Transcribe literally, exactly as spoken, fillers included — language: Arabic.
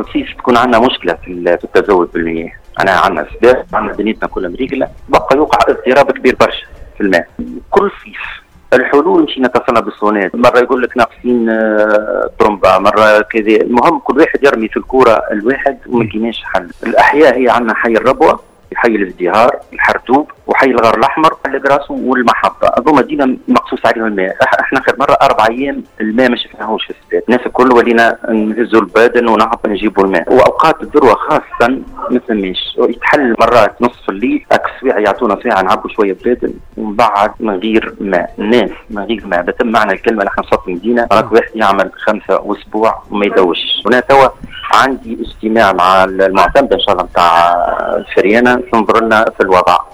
الصيف تكون عندنا مشكله في في التزود بالمياه. انا عندنا سباق، عندنا دنيتنا كلها مريقله، بقى يوقع اضطراب كبير برشا في الماء كل صيف. الحلول مشينا اتصلنا بالصونات، مره يقول لك ناقصين طرمبه، مره كذا. المهم كل واحد يرمي في الكوره الواحد وما لقيناش حل. الاحياء هي عندنا حي الربوه، حي الازدهار، الحرتوب، وحي الغار الاحمر، القراصو والمحطه. اظن دينا مقصوص عليهم الماء. احنا اخر مره اربع ايام الماء ما شفناهوش في السباق، الناس الكل ولينا نهزوا البادن ونهبط نجيبوا الماء. واوقات الذروه خاصه ما فماش، يتحل مرات نصف الليل اكس ساعه يعطونا ساعه نعبوا شويه بادن ومن بعد من غير ماء. الناس من غير ماء بتم معنى الكلمه. نحن صوت المدينه راك واحد يعمل خمسه اسبوع وما يدوش. هنا توا عندي اجتماع مع المعتمد ان شاء الله نتاع الفريانه تنظر لنا في الوضع.